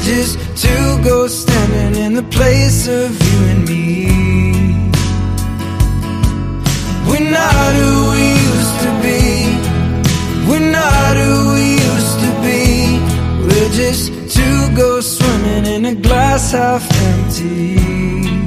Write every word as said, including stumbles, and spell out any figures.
We're just two ghosts standing in the place of you and me. We're not who we used to be. We're not who we used to be. We're just two ghosts swimming in a glass half empty.